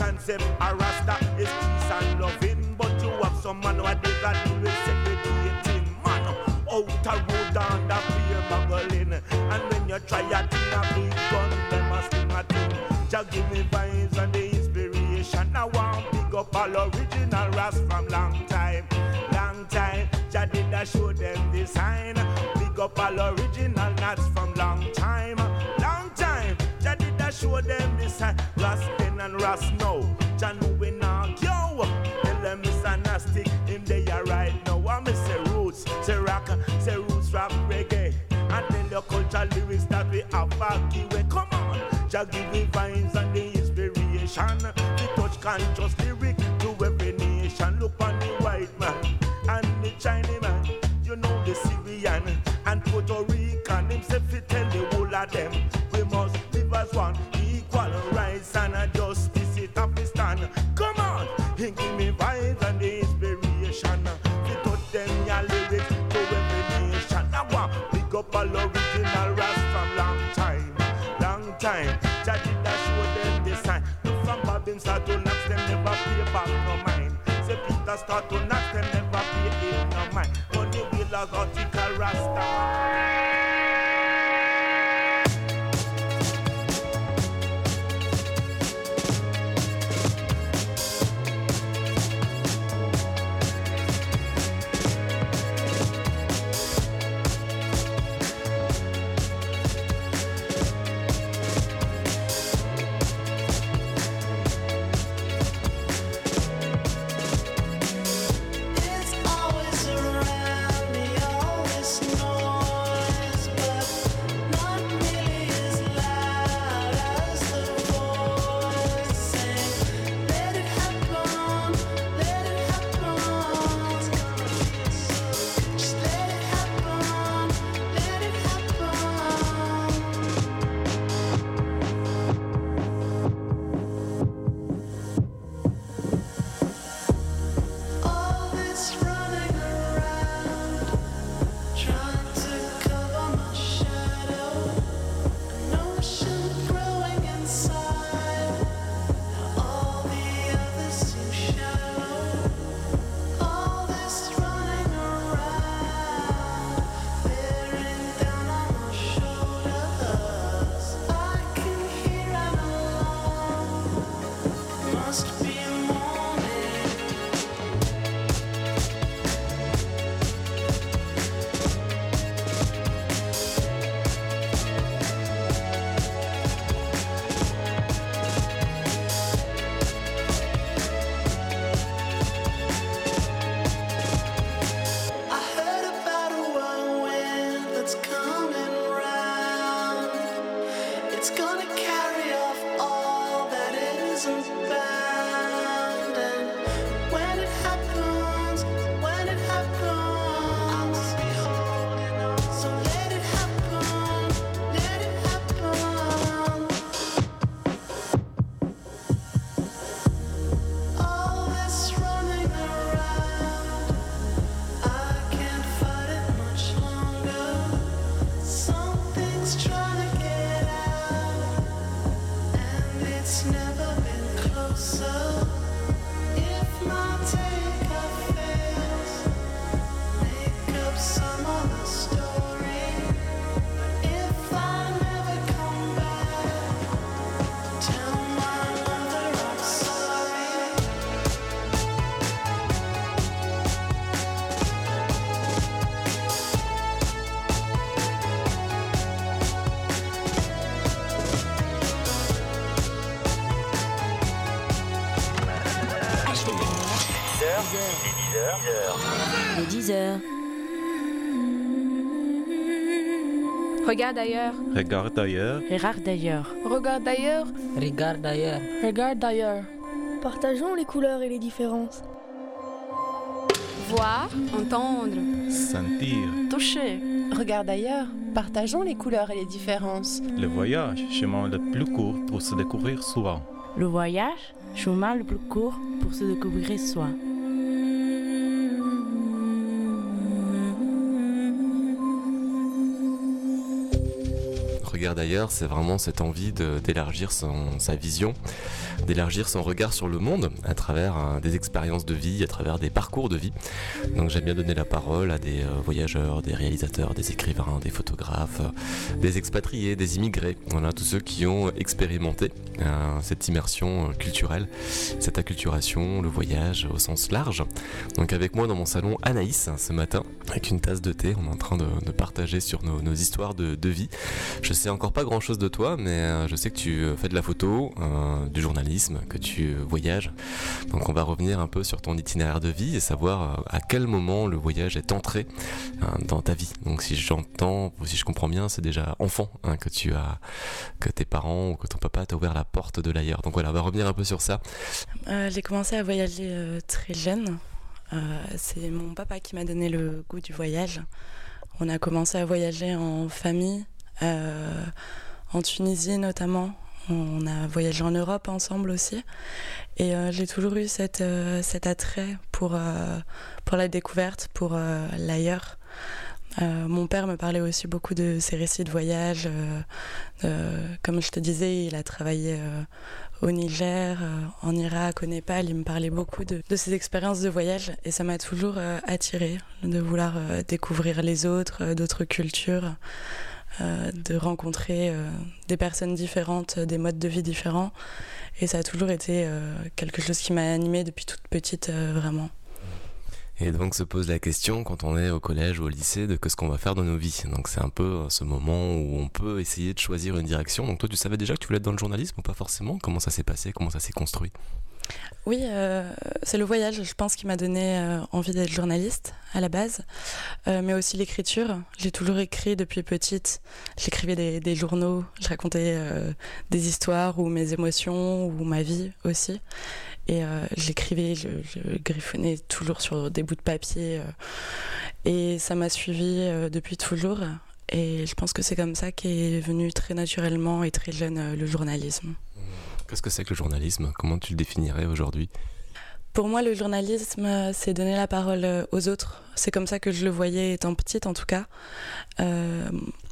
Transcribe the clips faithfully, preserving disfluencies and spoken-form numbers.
concept a Rasta is peace and loving, but you have some man nowadays that do with segregating. Man, out a road and a beer muggling, and when you try a thing a big gun, them a sling a thing. Just give me vibes and the inspiration. I want big up all original Ras from long time, long time. Just did I show them the sign. Big up all original nuts from long time, long time. Just did I show them the sign. Ras then and Ras now. Just know we knock yo. Tell them Mister Nasty him they are right now. I miss say roots, say rock, say roots rock reggae. And tell your culture lyrics that we have back way. Come on, just give me vibes and the inspiration. The touch conscious lyric to every nation. Look on the white man and the Chinese man. You know the Syrian and Puerto Rican. Him say fi tell the whole of them we must live as one, equal rights and a justice it have to stand. Come on, he give me vibes and the inspiration. Fi touch them your lyrics to every nation. I want big up all original Ras from long time, long time. Jah did a show them the sign. Look from Babin start to knocks them never pay back no mind. Say Peter start to knocks them never pay in no mind. Money will a vertical Rasta. Les dix heures. Regarde ailleurs. Regarde ailleurs. Regarde d'ailleurs. Regarde ailleurs. Regarde d'ailleurs. Regarde d'ailleurs. Partageons les couleurs et les différences. Voir, entendre, sentir, toucher. Regarde ailleurs. Partageons les couleurs et les différences. Le voyage, chemin le plus court pour se découvrir soi. Le voyage, chemin le plus court pour se découvrir soi. Regarde ailleurs, c'est vraiment cette envie de, d'élargir son, sa vision, d'élargir son regard sur le monde à travers hein, des expériences de vie, à travers des parcours de vie. Donc j'aime bien donner la parole à des euh, voyageurs, des réalisateurs, des écrivains, des photographes, euh, des expatriés, des immigrés, voilà, tous ceux qui ont expérimenté euh, cette immersion culturelle, cette acculturation, le voyage au sens large. Donc avec moi dans mon salon Anaïs ce matin, avec une tasse de thé, on est en train de, de partager sur nos, nos histoires de, de vie. Je sais encore pas grand chose de toi, mais euh, je sais que tu fais de la photo, euh, du journalisme, que tu voyages. Donc on va revenir un peu sur ton itinéraire de vie et savoir euh, à quel moment le voyage est entré euh, dans ta vie. Donc si j'entends, ou si je comprends bien, c'est déjà enfant hein, que tu as, que tes parents ou que ton papa t'a ouvert la porte de l'ailleurs. Donc voilà, on va revenir un peu sur ça. Euh, j'ai commencé à voyager euh, très jeune. Euh, c'est mon papa qui m'a donné le goût du voyage. On a commencé à voyager en famille, euh, en Tunisie notamment. On a voyagé en Europe ensemble aussi. Et euh, j'ai toujours eu cette, euh, cet attrait pour, euh, pour la découverte, pour euh, l'ailleurs. Euh, mon père me parlait aussi beaucoup de ses récits de voyage. Euh, euh, comme je te disais, il a travaillé euh, au Niger, euh, en Irak, au Népal. Il me parlait beaucoup de, de ses expériences de voyage et ça m'a toujours euh, attirée de vouloir euh, découvrir les autres, euh, d'autres cultures, euh, de rencontrer euh, des personnes différentes, des modes de vie différents. Et ça a toujours été euh, quelque chose qui m'a animée depuis toute petite, euh, vraiment. Et donc se pose la question quand on est au collège ou au lycée de que ce qu'on va faire dans nos vies. Donc c'est un peu ce moment où on peut essayer de choisir une direction. Donc toi tu savais déjà que tu voulais être dans le journalisme ou pas forcément ? Comment ça s'est passé ? Comment ça s'est construit ? Oui, euh, c'est le voyage, je pense, qui m'a donné euh, envie d'être journaliste à la base, euh, mais aussi l'écriture. J'ai toujours écrit depuis petite. J'écrivais des, des journaux, je racontais euh, des histoires ou mes émotions ou ma vie aussi. Et euh, j'écrivais, je, je griffonnais toujours sur des bouts de papier. Euh, et ça m'a suivi euh, depuis toujours. Et je pense que c'est comme ça qu'est venu très naturellement et très jeune euh, le journalisme. Qu'est-ce que c'est que le journalisme ? Comment tu le définirais aujourd'hui ? Pour moi, le journalisme, c'est donner la parole aux autres. C'est comme ça que je le voyais étant petite, en tout cas. Euh,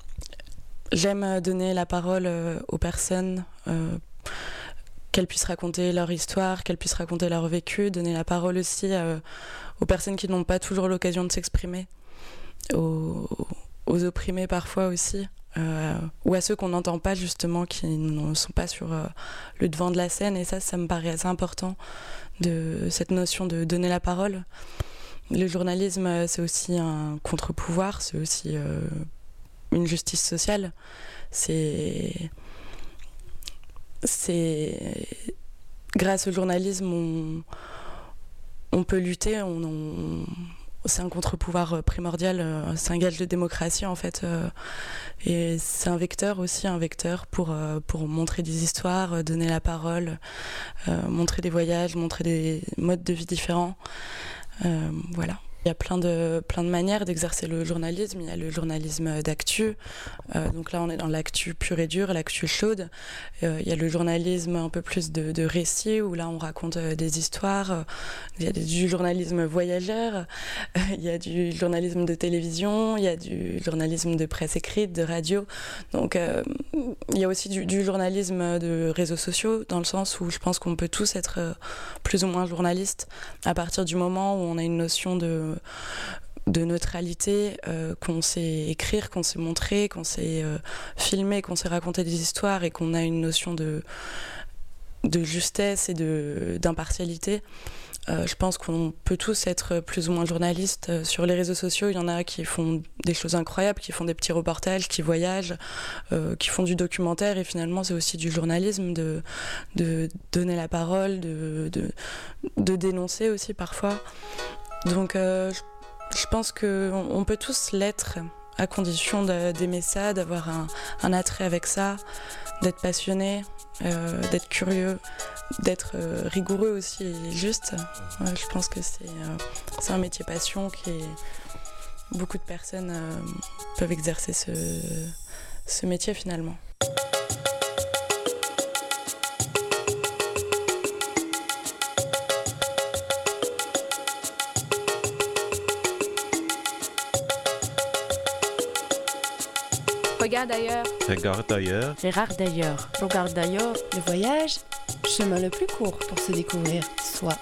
j'aime donner la parole aux personnes, euh, qu'elles puissent raconter leur histoire, qu'elles puissent raconter leur vécu, donner la parole aussi euh, aux personnes qui n'ont pas toujours l'occasion de s'exprimer, aux, aux opprimés parfois aussi. Euh, ou à ceux qu'on n'entend pas justement, qui ne sont pas sur euh, le devant de la scène. Et ça, ça me paraît assez important, de cette notion de donner la parole. Le journalisme, c'est aussi un contre-pouvoir, c'est aussi euh, une justice sociale. C'est... c'est... Grâce au journalisme, on, on peut lutter, on... on... c'est un contre-pouvoir primordial, c'est un gage de démocratie en fait, et c'est un vecteur aussi, un vecteur pour, pour montrer des histoires, donner la parole, montrer des voyages, montrer des modes de vie différents, euh, voilà. Il y a plein de, plein de manières d'exercer le journalisme. Il y a le journalisme d'actu. Euh, donc là, on est dans l'actu pure et dure, l'actu chaude. Euh, il y a le journalisme un peu plus de, de récit, où là, on raconte euh, des histoires. Euh, il y a du journalisme voyageur. Euh, il y a du journalisme de télévision. Il y a du journalisme de presse écrite, de radio. Donc, euh, il y a aussi du, du journalisme de réseaux sociaux, dans le sens où je pense qu'on peut tous être euh, plus ou moins journalistes à partir du moment où on a une notion de de neutralité, euh, qu'on sait écrire, qu'on sait montrer, qu'on sait euh, filmer, qu'on sait raconter des histoires et qu'on a une notion de, de justesse et de, d'impartialité. Euh, je pense qu'on peut tous être plus ou moins journalistes. Sur les réseaux sociaux, il y en a qui font des choses incroyables, qui font des petits reportages, qui voyagent, euh, qui font du documentaire, et finalement c'est aussi du journalisme, de, de donner la parole, de, de, de dénoncer aussi parfois. Donc euh, je, je pense qu'on on peut tous l'être, à condition de, d'aimer ça, d'avoir un, un attrait avec ça, d'être passionné, euh, d'être curieux, d'être euh, rigoureux aussi et juste. Ouais, je pense que c'est, euh, c'est un métier passion qui est... Beaucoup de personnes euh, peuvent exercer ce, ce métier finalement. Regarde ailleurs. Regarde ailleurs. Regarde d'ailleurs. Regarde d'ailleurs. Le voyage, chemin le plus court pour se découvrir soi.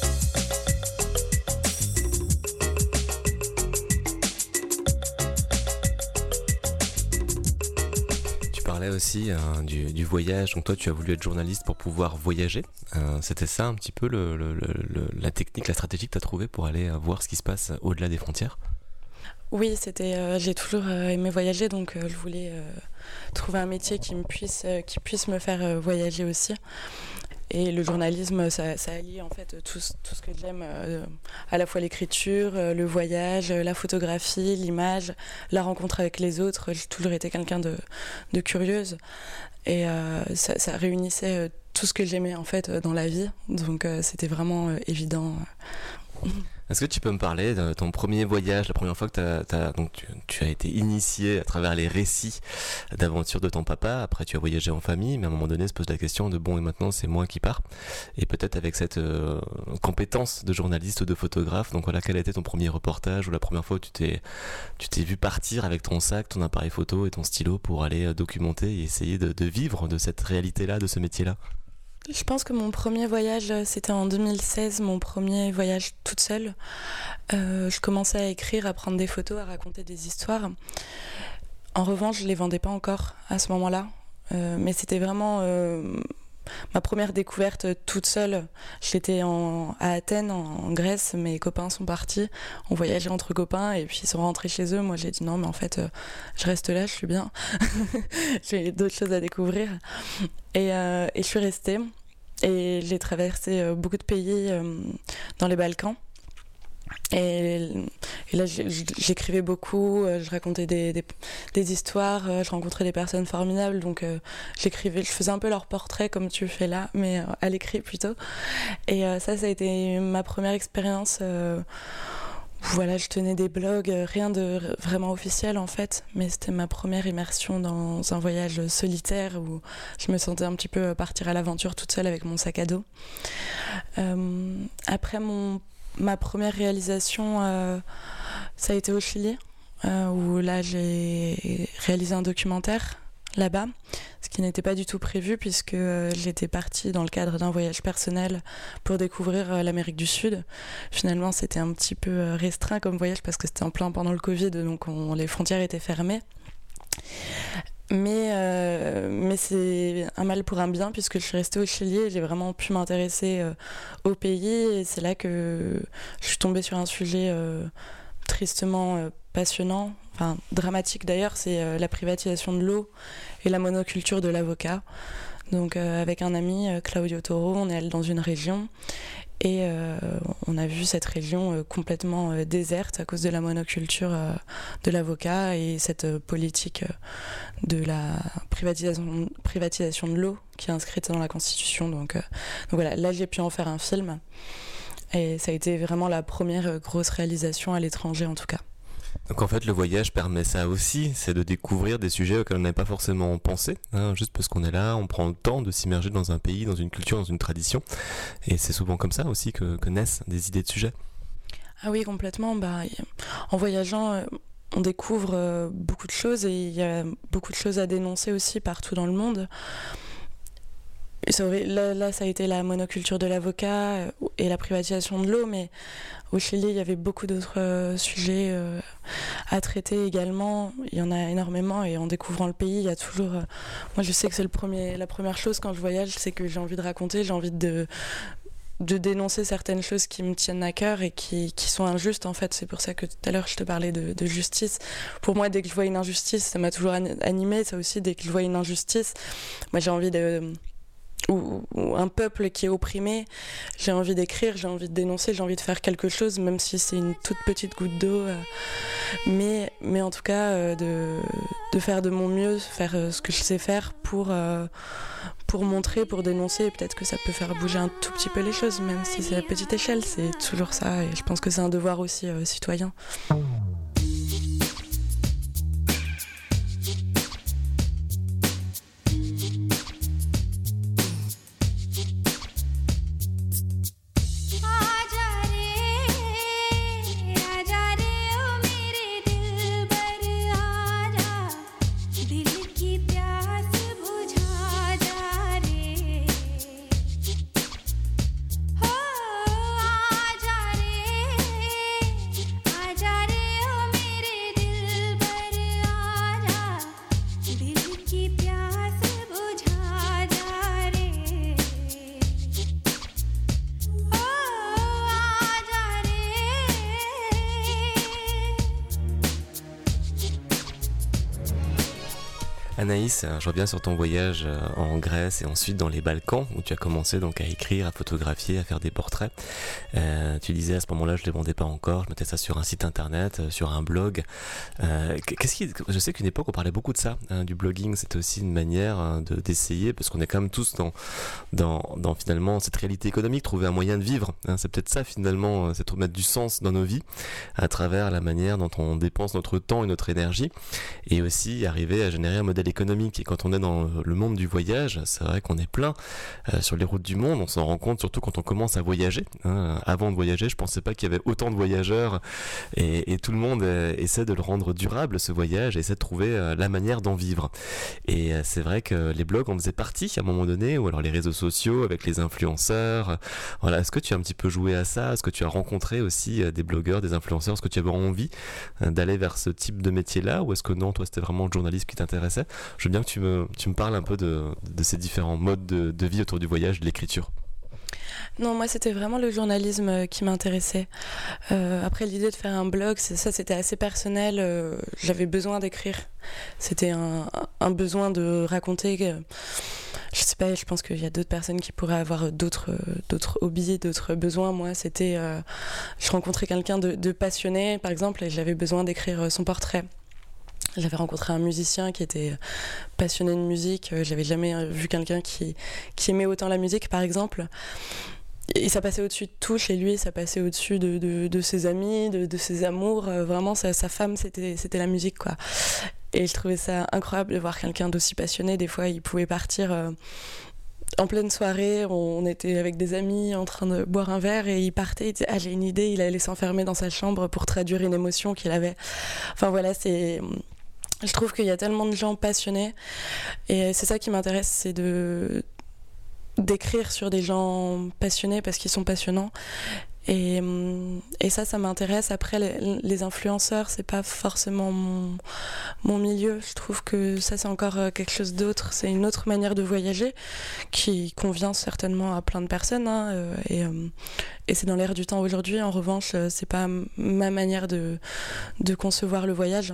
Tu parlais aussi hein, du, du voyage, donc toi tu as voulu être journaliste pour pouvoir voyager. Euh, c'était ça un petit peu le, le, le, la technique, la stratégie que tu as trouvée pour aller euh, voir ce qui se passe au-delà des frontières? Oui, c'était. Euh, j'ai toujours euh, aimé voyager, donc euh, je voulais euh, trouver un métier qui me puisse, euh, qui puisse me faire euh, voyager aussi. Et le journalisme, ça, ça allie en fait tout, tout ce que j'aime, euh, à la fois l'écriture, euh, le voyage, la photographie, l'image, la rencontre avec les autres. J'ai toujours été quelqu'un de, de curieuse et euh, ça, ça réunissait euh, tout ce que j'aimais en fait euh, dans la vie. Donc euh, c'était vraiment euh, évident. Est-ce que tu peux me parler de ton premier voyage, la première fois que t'as, t'as, donc tu, tu as été initié à travers les récits d'aventures de ton papa, après tu as voyagé en famille, mais à un moment donné se pose la question de bon et maintenant c'est moi qui pars, et peut-être avec cette euh, compétence de journaliste ou de photographe, donc voilà, quel a été ton premier reportage ou la première fois où tu t'es, tu t'es vu partir avec ton sac, ton appareil photo et ton stylo pour aller documenter et essayer de, de vivre de cette réalité-là, de ce métier-là? Je pense que mon premier voyage, c'était en deux mille seize, mon premier voyage toute seule. Euh, je commençais à écrire, à prendre des photos, à raconter des histoires. En revanche, je ne les vendais pas encore à ce moment-là. Euh, mais c'était vraiment euh, ma première découverte toute seule. J'étais en, à Athènes, en, en Grèce. Mes copains sont partis. On voyageait entre copains et puis ils sont rentrés chez eux. Moi, j'ai dit non, mais en fait, euh, je reste là, je suis bien. J'ai d'autres choses à découvrir. Et, euh, et je suis restée. Et j'ai traversé euh, beaucoup de pays euh, dans les Balkans. Et, et là, j'écrivais beaucoup, euh, je racontais des, des, des histoires, euh, je rencontrais des personnes formidables. Donc euh, j'écrivais, je faisais un peu leur portrait comme tu fais là, mais euh, à l'écrit plutôt. Et euh, ça, ça a été ma première expérience. Euh, Voilà, je tenais des blogs, rien de vraiment officiel en fait, mais c'était ma première immersion dans un voyage solitaire où je me sentais un petit peu partir à l'aventure toute seule avec mon sac à dos. Euh, après mon, ma première réalisation, euh, ça a été au Chili, euh, où là j'ai réalisé un documentaire là-bas, ce qui n'était pas du tout prévu puisque euh, j'étais partie dans le cadre d'un voyage personnel pour découvrir euh, l'Amérique du Sud. Finalement, c'était un petit peu euh, restreint comme voyage parce que c'était en plein pendant le Covid, donc on, les frontières étaient fermées. Mais, euh, mais c'est un mal pour un bien puisque je suis restée au Chili et j'ai vraiment pu m'intéresser euh, au pays et c'est là que je suis tombée sur un sujet euh, tristement euh, passionnant, enfin dramatique d'ailleurs, c'est euh, la privatisation de l'eau et la monoculture de l'avocat. Donc euh, avec un ami, euh, Claudio Toro, on est allé dans une région et euh, on a vu cette région euh, complètement euh, déserte à cause de la monoculture euh, de l'avocat et cette euh, politique euh, de la privatisation, privatisation de l'eau qui est inscrite dans la Constitution. Donc, euh, donc voilà, là j'ai pu en faire un film et ça a été vraiment la première euh, grosse réalisation à l'étranger en tout cas. Donc en fait le voyage permet ça aussi, c'est de découvrir des sujets auxquels on n'avait pas forcément pensé, hein, juste parce qu'on est là, on prend le temps de s'immerger dans un pays, dans une culture, dans une tradition, et c'est souvent comme ça aussi que, que naissent des idées de sujets. Ah oui, complètement, bah, en voyageant on découvre beaucoup de choses et il y a beaucoup de choses à dénoncer aussi partout dans le monde. Là, là, ça a été la monoculture de l'avocat et la privatisation de l'eau, mais au Chili, il y avait beaucoup d'autres euh, sujets euh, à traiter également. Il y en a énormément et en découvrant le pays, il y a toujours... Euh, moi, je sais que c'est le premier, la première chose quand je voyage, c'est que j'ai envie de raconter, j'ai envie de, de dénoncer certaines choses qui me tiennent à cœur et qui, qui sont injustes, en fait. C'est pour ça que tout à l'heure, je te parlais de, de justice. Pour moi, dès que je vois une injustice, ça m'a toujours animée. Ça aussi, dès que je vois une injustice, moi, j'ai envie de... Ou, ou un peuple qui est opprimé, j'ai envie d'écrire, j'ai envie de dénoncer, j'ai envie de faire quelque chose, même si c'est une toute petite goutte d'eau, euh, mais, mais en tout cas euh, de, de faire de mon mieux, faire euh, ce que je sais faire pour, euh, pour montrer, pour dénoncer, et peut-être que ça peut faire bouger un tout petit peu les choses, même si c'est à petite échelle, c'est toujours ça, et je pense que c'est un devoir aussi euh, citoyen. दिल Anaïs, je reviens sur ton voyage en Grèce et ensuite dans les Balkans où tu as commencé donc à écrire, à photographier, à faire des portraits. Euh, tu disais à ce moment-là, je ne les vendais pas encore, je mettais ça sur un site internet, sur un blog. Euh, qu'est-ce qui, je sais qu'une époque on parlait beaucoup de ça, hein, du blogging, c'était aussi une manière hein, de, d'essayer, parce qu'on est quand même tous dans, dans, dans finalement cette réalité économique, trouver un moyen de vivre. Hein, c'est peut-être ça finalement, c'est de mettre du sens dans nos vies à travers la manière dont on dépense notre temps et notre énergie, et aussi arriver à générer un modèle économique. Et quand on est dans le monde du voyage, c'est vrai qu'on est plein euh, sur les routes du monde, on s'en rend compte surtout quand on commence à voyager. Hein. Avant de voyager, je pensais pas qu'il y avait autant de voyageurs et, et tout le monde euh, essaie de le rendre durable, ce voyage, et essaie de trouver euh, la manière d'en vivre. Et euh, c'est vrai que les blogs en faisaient partie à un moment donné, ou alors les réseaux sociaux avec les influenceurs. Euh, voilà. Est-ce que tu as un petit peu joué à ça? Est-ce que tu as rencontré aussi euh, des blogueurs, des influenceurs? Est-ce que tu avais envie euh, d'aller vers ce type de métier-là, ou est-ce que non, toi c'était vraiment le journalisme qui t'intéressait? Je veux bien que tu me, tu me parles un peu de, de ces différents modes de, de vie autour du voyage, de l'écriture. Non, moi c'était vraiment le journalisme qui m'intéressait. Euh, après l'idée de faire un blog, c'est, ça c'était assez personnel, euh, j'avais besoin d'écrire. C'était un, un besoin de raconter. Euh, je sais pas, je pense qu'il y a d'autres personnes qui pourraient avoir d'autres, d'autres hobbies, d'autres besoins. Moi c'était, euh, je rencontrais quelqu'un de, de passionné par exemple et j'avais besoin d'écrire son portrait. J'avais rencontré un musicien qui était passionné de musique. J'avais jamais vu quelqu'un qui, qui aimait autant la musique, par exemple. Et ça passait au-dessus de tout chez lui, ça passait au-dessus de, de, de ses amis, de, de ses amours. Vraiment, sa, sa femme, c'était, c'était la musique, quoi. Et je trouvais ça incroyable de voir quelqu'un d'aussi passionné. Des fois, il pouvait partir... Euh, en pleine soirée, on était avec des amis en train de boire un verre et il partait, il disait « Ah, j'ai une idée », il allait s'enfermer dans sa chambre pour traduire une émotion qu'il avait. Enfin voilà, c'est... Je trouve qu'il y a tellement de gens passionnés et c'est ça qui m'intéresse, c'est de... d'écrire sur des gens passionnés parce qu'ils sont passionnants. Et, et ça, ça m'intéresse. Après, les, les influenceurs, c'est pas forcément mon, mon milieu. Je trouve que ça, c'est encore quelque chose d'autre. C'est une autre manière de voyager qui convient certainement à plein de personnes. Hein, et, et c'est dans l'air du temps aujourd'hui. En revanche, c'est pas ma manière de, de concevoir le voyage.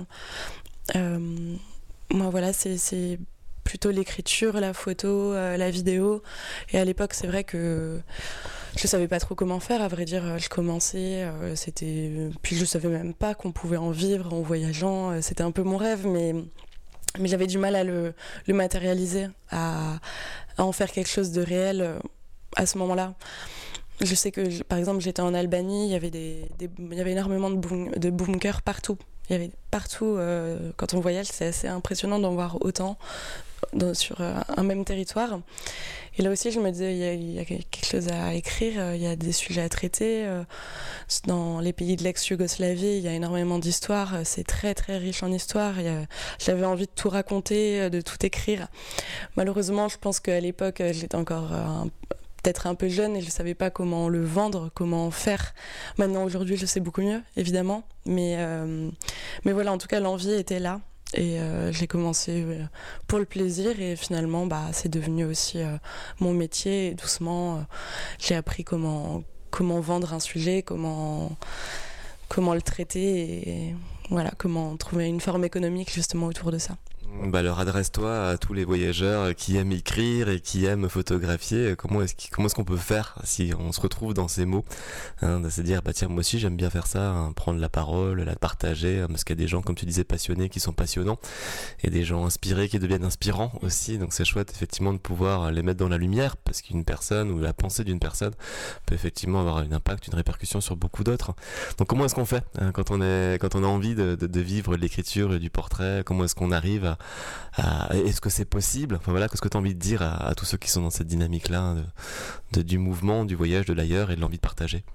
Euh, moi, voilà, c'est... c'est plutôt l'écriture, la photo, euh, la vidéo. Et à l'époque, c'est vrai que je savais pas trop comment faire. À vrai dire, je commençais, euh, c'était... Puis je savais même pas qu'on pouvait en vivre en voyageant. C'était un peu mon rêve, mais, mais j'avais du mal à le, le matérialiser, à, à en faire quelque chose de réel euh, à ce moment-là. Je sais que, par exemple, j'étais en Albanie, il y avait, des, des, il y avait énormément de, boom, de bunkers partout. Il y avait partout, euh, quand on voyage, c'est assez impressionnant d'en voir autant dans, sur euh, un même territoire. Et là aussi, je me disais, il y a, il y a quelque chose à écrire, euh, il y a des sujets à traiter. Euh, dans les pays de l'ex-Yougoslavie, il y a énormément d'histoires, c'est très très riche en histoire. Il y a, j'avais envie de tout raconter, de tout écrire. Malheureusement, je pense qu'à l'époque, j'étais encore... Euh, peut-être un peu jeune et je ne savais pas comment le vendre, comment faire. Maintenant, aujourd'hui, je sais beaucoup mieux, évidemment. Mais, euh, mais voilà, en tout cas, l'envie était là. Et euh, j'ai commencé euh, pour le plaisir et finalement, bah, c'est devenu aussi euh, mon métier. Et doucement, euh, j'ai appris comment, comment vendre un sujet, comment, comment le traiter et voilà, comment trouver une forme économique justement autour de ça. Bah alors adresse-toi à tous les voyageurs qui aiment écrire et qui aiment photographier. Comment est-ce, comment est-ce qu'on peut faire si on se retrouve dans ces mots, hein, de se dire bah tiens moi aussi j'aime bien faire ça, hein, prendre la parole, la partager, hein, parce qu'il y a des gens comme tu disais passionnés qui sont passionnants et des gens inspirés qui deviennent inspirants aussi. Donc c'est chouette effectivement de pouvoir les mettre dans la lumière parce qu'une personne ou la pensée d'une personne peut effectivement avoir un impact, une répercussion sur beaucoup d'autres. Donc comment est-ce qu'on fait hein, quand on est quand on a envie de, de, de vivre de l'écriture et du portrait? Comment est-ce qu'on arrive à À, est-ce que c'est possible? Enfin voilà, qu'est-ce que tu as envie de dire à, à tous ceux qui sont dans cette dynamique-là de, de, du mouvement, du voyage, de l'ailleurs et de l'envie de partager?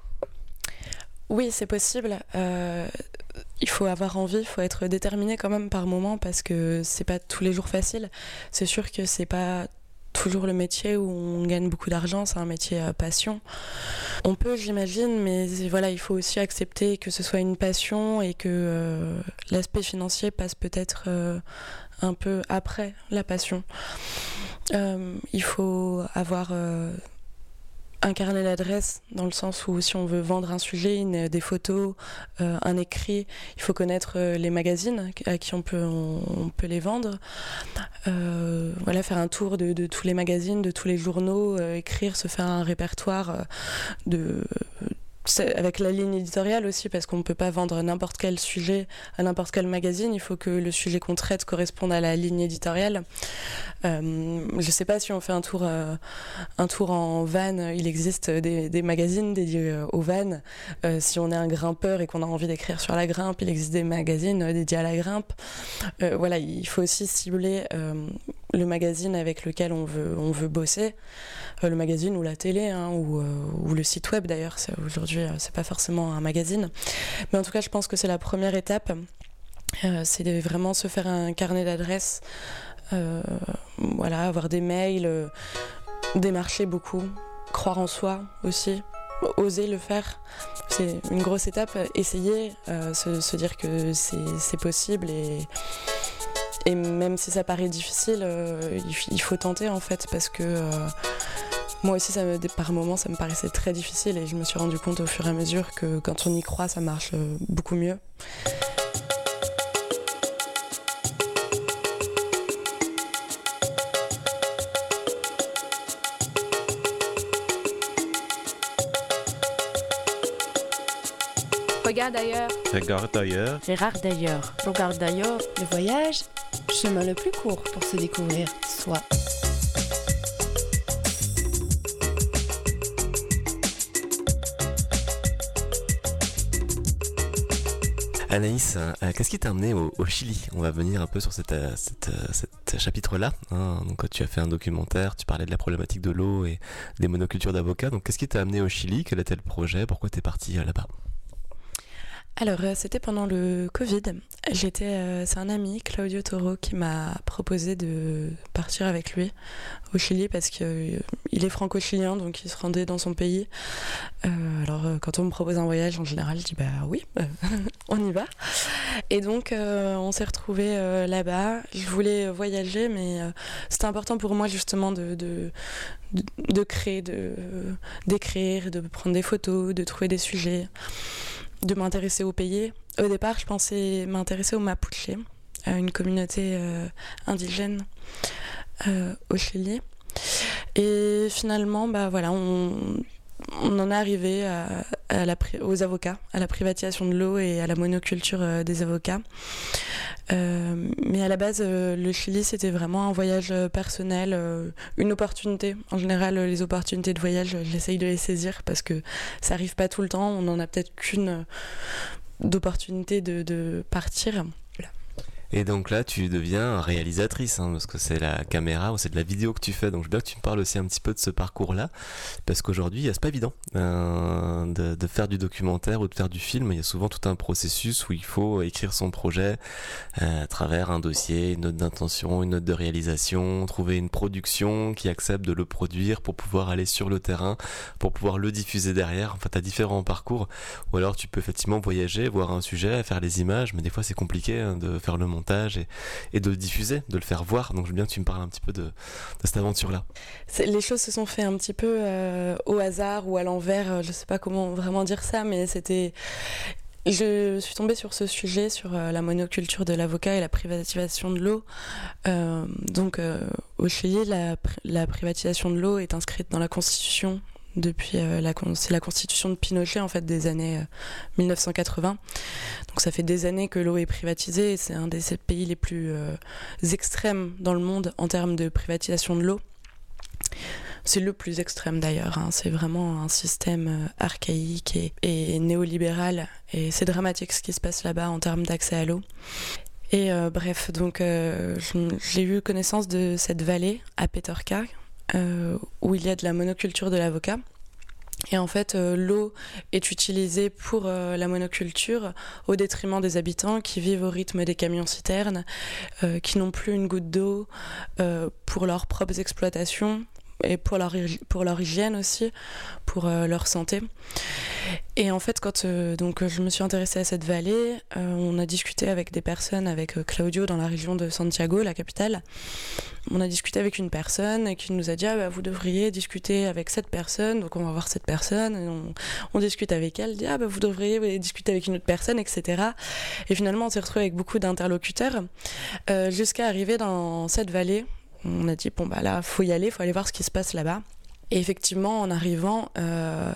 Oui, c'est possible. Euh, il faut avoir envie, il faut être déterminé quand même par moment parce que c'est pas tous les jours facile. C'est sûr que c'est pas toujours le métier où on gagne beaucoup d'argent, c'est un métier à passion. On peut, j'imagine, mais voilà, il faut aussi accepter que ce soit une passion et que euh, l'aspect financier passe peut-être euh, un peu après la passion. Euh, il faut avoir euh, un carnet d'adresses, dans le sens où si on veut vendre un sujet, une, des photos, euh, un écrit, il faut connaître euh, les magazines à qui on peut, on, on peut les vendre. Euh, voilà, faire un tour de, de tous les magazines, de tous les journaux, euh, écrire, se faire un répertoire euh, de... C'est avec la ligne éditoriale aussi, parce qu'on ne peut pas vendre n'importe quel sujet à n'importe quel magazine. Il faut que le sujet qu'on traite corresponde à la ligne éditoriale. Euh, je ne sais pas si on fait un tour, euh, un tour en van. Il existe des, des magazines dédiés euh, aux vannes. Euh, si on est un grimpeur et qu'on a envie d'écrire sur la grimpe, il existe des magazines euh, dédiés à la grimpe. Euh, voilà, il faut aussi cibler euh, le magazine avec lequel on veut, on veut bosser. Euh, le magazine ou la télé, hein, ou, euh, ou le site web d'ailleurs. C'est, aujourd'hui, euh, c'est pas forcément un magazine. Mais en tout cas, je pense que c'est la première étape. Euh, c'est de vraiment se faire un carnet d'adresses. Euh, voilà, avoir des mails, euh, démarcher beaucoup, croire en soi aussi, oser le faire. C'est une grosse étape. Essayer, euh, se, se dire que c'est, c'est possible et... Et même si ça paraît difficile, euh, il faut tenter en fait, parce que euh, moi aussi, ça me, par moments, ça me paraissait très difficile et je me suis rendu compte au fur et à mesure que quand on y croit, ça marche euh, beaucoup mieux. Regarde ailleurs. Regarde ailleurs. Gérard d'ailleurs. Regarde d'ailleurs. Le voyage, chemin le plus court pour se découvrir soi. Anaïs, euh, qu'est-ce qui t'a amené au, au Chili ? On va venir un peu sur cette, euh, cette, euh, cette chapitre-là. Hein. Donc, tu as fait un documentaire, tu parlais de la problématique de l'eau et des monocultures d'avocats. Donc, qu'est-ce qui t'a amené au Chili ? Quel était le projet ? Pourquoi t'es parti euh, là-bas ? Alors, euh, c'était pendant le Covid. J'étais, euh, c'est un ami, Claudio Toro, qui m'a proposé de partir avec lui au Chili parce qu'il euh, est franco-chilien, donc il se rendait dans son pays. Euh, alors, euh, quand on me propose un voyage, en général, je dis bah oui, euh, on y va. Et donc, euh, on s'est retrouvés euh, là-bas. Je voulais voyager, mais euh, c'était important pour moi justement de, de, de, de créer, de, d'écrire, de prendre des photos, de trouver des sujets, de m'intéresser au pays. Au départ, je pensais m'intéresser au Mapuche, une communauté euh, indigène euh, au Chili. Et finalement, bah, voilà, on, on en est arrivé à, à la, aux avocats, à la privatisation de l'eau et à la monoculture euh, des avocats. Euh, mais à la base, euh, le Chili, c'était vraiment un voyage personnel, euh, une opportunité. En général, les opportunités de voyage, j'essaye de les saisir parce que ça n'arrive pas tout le temps. On n'en a peut-être qu'une euh, d'opportunité de, de partir. Voilà. Et donc là, tu deviens réalisatrice, hein, parce que c'est la caméra ou c'est de la vidéo que tu fais. Donc je veux bien que tu me parles aussi un petit peu de ce parcours-là, parce qu'aujourd'hui, c'est pas évident euh, de, de faire du documentaire ou de faire du film. Il y a souvent tout un processus où il faut écrire son projet euh, à travers un dossier, une note d'intention, une note de réalisation, trouver une production qui accepte de le produire pour pouvoir aller sur le terrain, pour pouvoir le diffuser derrière. Enfin, tu as différents parcours. Ou alors tu peux effectivement voyager, voir un sujet, faire les images, mais des fois c'est compliqué hein, de faire le montage. Et, et de le diffuser, de le faire voir. Donc je veux bien que tu me parles un petit peu de, de cette aventure-là. C'est, les choses se sont fait un petit peu euh, au hasard ou à l'envers. Je ne sais pas comment vraiment dire ça, mais c'était... Je suis tombée sur ce sujet, sur euh, la monoculture de l'avocat et la privatisation de l'eau. Euh, donc euh, au Chili, la, la privatisation de l'eau est inscrite dans la Constitution depuis euh, la, c'est la constitution de Pinochet en fait des années euh, dix-neuf cent quatre-vingts. Donc ça fait des années que l'eau est privatisée et c'est un des pays les plus euh, extrêmes dans le monde en termes de privatisation de l'eau. C'est le plus extrême d'ailleurs, hein. C'est vraiment un système euh, archaïque et, et néolibéral et c'est dramatique ce qui se passe là-bas en termes d'accès à l'eau. Et euh, bref, donc euh, j'ai eu connaissance de cette vallée à Petorca, Euh, où il y a de la monoculture de l'avocat. Et en fait, euh, l'eau est utilisée pour euh, la monoculture au détriment des habitants qui vivent au rythme des camions-citernes, euh, qui n'ont plus une goutte d'eau euh, pour leurs propres exploitations, et pour leur, pour leur hygiène aussi, pour euh, leur santé. Et en fait, quand euh, donc, je me suis intéressée à cette vallée, euh, on a discuté avec des personnes, avec euh, Claudio dans la région de Santiago, la capitale. On a discuté avec une personne qui nous a dit ah, bah, vous devriez discuter avec cette personne, donc on va voir cette personne, et on, on discute avec elle, dit ah, bah, vous devriez discuter avec une autre personne, et cetera. Et finalement, on s'est retrouvés avec beaucoup d'interlocuteurs euh, jusqu'à arriver dans cette vallée. On a dit bon bah là, faut y aller, faut aller voir ce qui se passe là-bas. Et effectivement, en arrivant, euh,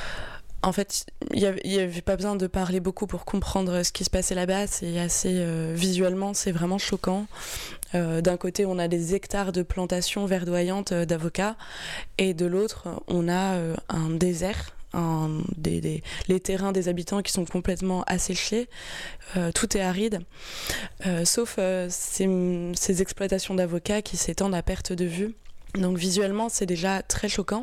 en fait, il n'y avait pas besoin de parler beaucoup pour comprendre ce qui se passait là-bas. C'est assez euh, visuellement, c'est vraiment choquant. Euh, d'un côté, on a des hectares de plantations verdoyantes euh, d'avocats, et de l'autre, on a euh, un désert. Un, des, des, les terrains des habitants qui sont complètement asséchés, euh, tout est aride, euh, sauf euh, ces, ces exploitations d'avocats qui s'étendent à perte de vue. Donc visuellement, c'est déjà très choquant.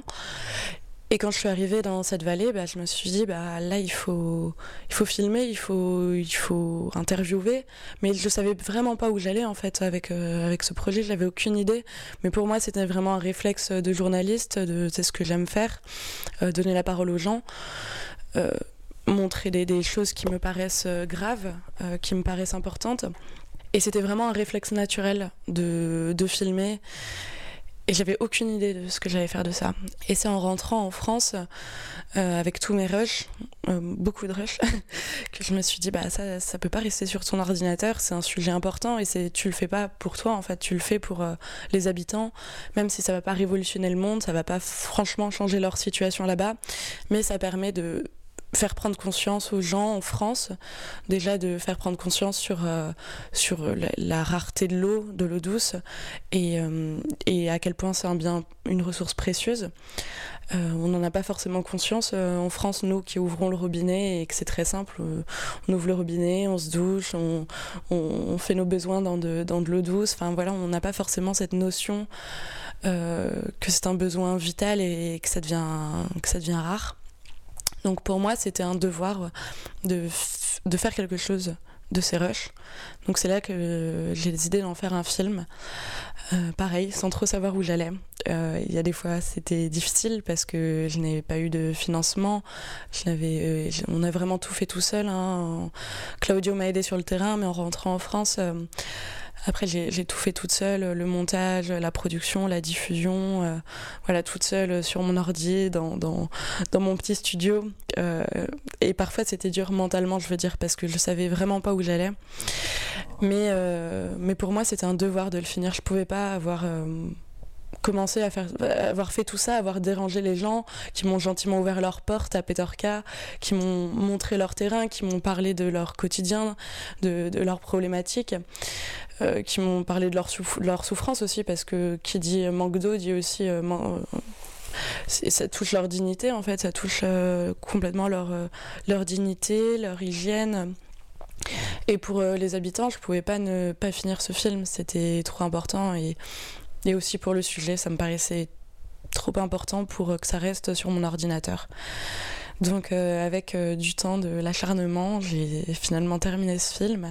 Et quand je suis arrivée dans cette vallée, bah, je me suis dit, bah, là, il faut, il faut filmer, il faut, il faut interviewer. Mais je ne savais vraiment pas où j'allais, en fait, avec, euh, avec ce projet. Je n'avais aucune idée. Mais pour moi, c'était vraiment un réflexe de journaliste. De, c'est ce que j'aime faire, euh, donner la parole aux gens. Euh, montrer des, des choses qui me paraissent graves, euh, qui me paraissent importantes. Et c'était vraiment un réflexe naturel de, de filmer. Et j'avais aucune idée de ce que j'allais faire de ça. Et c'est en rentrant en France, euh, avec tous mes rushs, euh, beaucoup de rushs, que je me suis dit, bah ça, ça peut pas rester sur ton ordinateur, c'est un sujet important, et c'est, tu le fais pas pour toi, en fait, tu le fais pour euh, les habitants, même si ça va pas révolutionner le monde, ça va pas franchement changer leur situation là-bas, mais ça permet de faire prendre conscience aux gens en France, déjà de faire prendre conscience sur, euh, sur la, la rareté de l'eau, de l'eau douce, et, euh, et à quel point c'est un bien, une ressource précieuse. Euh, on n'en a pas forcément conscience euh, en France, nous qui ouvrons le robinet, et que c'est très simple, euh, on ouvre le robinet, on se douche, on, on, on fait nos besoins dans de, dans de l'eau douce, enfin voilà, on n'a pas forcément cette notion euh, que c'est un besoin vital et que ça devient, que ça devient rare. Donc pour moi, c'était un devoir de, f- de faire quelque chose de ces rushs. Donc c'est là que j'ai décidé d'en faire un film. Euh, pareil, sans trop savoir où j'allais. Euh, il y a des fois, c'était difficile parce que je n'avais pas eu de financement. Je n'avais, euh, on a vraiment tout fait tout seul. Hein. Claudio m'a aidé sur le terrain, mais en rentrant en France... Euh, Après, j'ai, j'ai tout fait toute seule, le montage, la production, la diffusion, euh, voilà, toute seule sur mon ordi, dans, dans, dans mon petit studio. Euh, et parfois, c'était dur mentalement, je veux dire, parce que je savais vraiment pas où j'allais. Mais, euh, mais pour moi, c'était un devoir de le finir. Je pouvais pas avoir... Euh, commencé à faire, avoir fait tout ça, avoir dérangé les gens qui m'ont gentiment ouvert leurs portes à Petorka, qui m'ont montré leur terrain, qui m'ont parlé de leur quotidien, de, de leurs problématiques, euh, qui m'ont parlé de leur, souff- leur souffrance aussi, parce que qui dit manque d'eau dit aussi euh, man- c'est, ça touche leur dignité en fait, ça touche euh, complètement leur, euh, leur dignité, leur hygiène. Et pour euh, les habitants, je pouvais pas ne pas finir ce film, c'était trop important. Et Et aussi pour le sujet, ça me paraissait trop important pour que ça reste sur mon ordinateur. Donc euh, avec euh, du temps, de l'acharnement, j'ai finalement terminé ce film.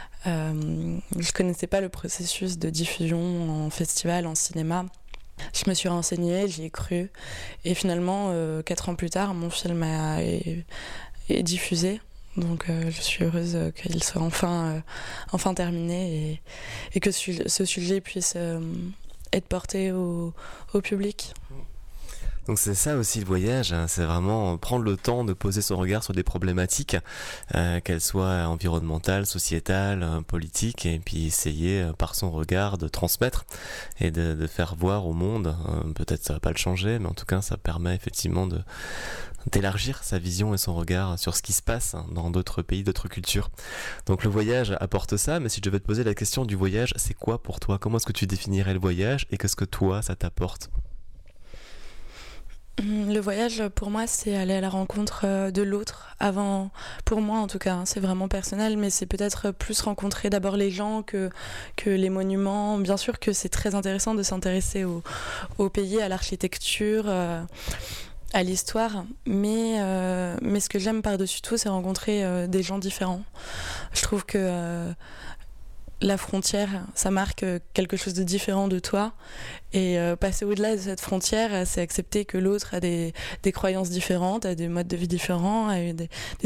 Euh, je connaissais pas le processus de diffusion en festival, en cinéma. Je me suis renseignée, j'y ai cru. Et finalement, euh, quatre ans plus tard, mon film a, est, est diffusé. Donc euh, je suis heureuse qu'il soit enfin, euh, enfin terminé et, et que ce, ce sujet puisse... Euh, être porté au, au public. Donc c'est ça aussi le voyage, hein, c'est vraiment prendre le temps de poser son regard sur des problématiques, euh, qu'elles soient environnementales, sociétales, euh, politiques, et puis essayer euh, par son regard de transmettre et de, de faire voir au monde, euh, peut-être ça va pas le changer, mais en tout cas ça permet effectivement de d'élargir sa vision et son regard sur ce qui se passe dans d'autres pays, d'autres cultures. Donc le voyage apporte ça, mais si je devais te poser la question du voyage, c'est quoi pour toi ? Comment est-ce que tu définirais le voyage et qu'est-ce que toi, ça t'apporte ? Le voyage, pour moi, c'est aller à la rencontre de l'autre. Avant, pour moi en tout cas, hein, c'est vraiment personnel, mais c'est peut-être plus rencontrer d'abord les gens que, que les monuments. Bien sûr que c'est très intéressant de s'intéresser au, au pays, à l'architecture, euh, à l'histoire, mais, euh, mais ce que j'aime par-dessus tout, c'est rencontrer euh, des gens différents. Je trouve que... Euh, la frontière, ça marque quelque chose de différent de toi. Et euh, passer au-delà de cette frontière, c'est accepter que l'autre a des, des croyances différentes, a des modes de vie différents, a des, des